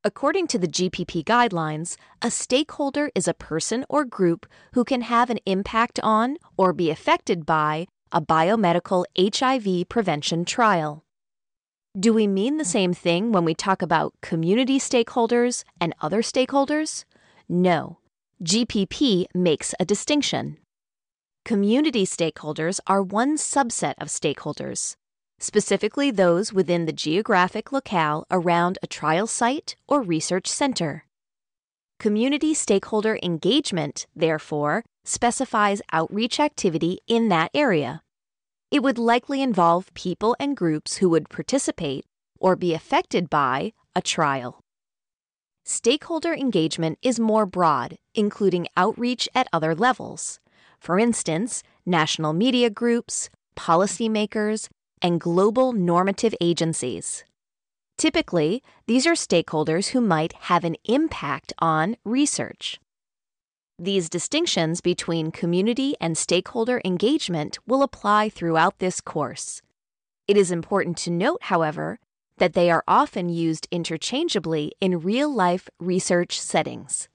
According to the GPP guidelines, a stakeholder is a person or group who can have an impact on or be affected by a biomedical HIV prevention trial. Do we mean the same thing when we talk about community stakeholders and other stakeholders? No. GPP makes a distinction. Community stakeholders are one subset of stakeholders, specifically those within the geographic locale around a trial site or research center. Community stakeholder engagement, therefore, specifies outreach activity in that area. It would likely involve people and groups who would participate or be affected by a trial. Stakeholder engagement is more broad, including outreach at other levels. For instance, national media groups, policymakers, and global normative agencies. Typically, these are stakeholders who might have an impact on research. These distinctions between community and stakeholder engagement will apply throughout this course. It is important to note, however, that they are often used interchangeably in real-life research settings.